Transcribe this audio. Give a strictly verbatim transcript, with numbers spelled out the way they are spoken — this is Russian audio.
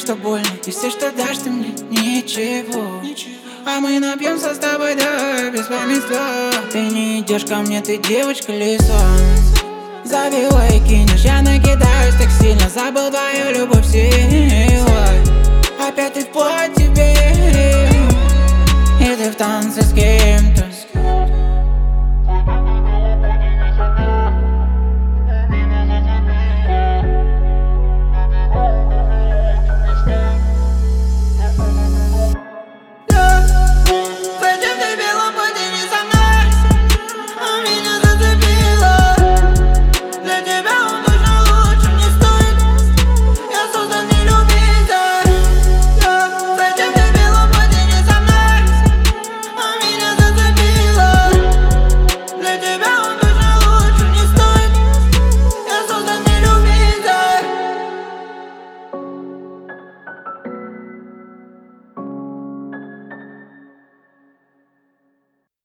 что больно, и все, что дашь ты мне, ничего. А мы напьемся с тобой до беспамятства. Ты не идешь ко мне, ты девочка лицом. Забила и кинешь, я накидаюсь так сильно. Забыл твою любовь силой. Опять ты в плоть тебе, и ты в танце с кем-то.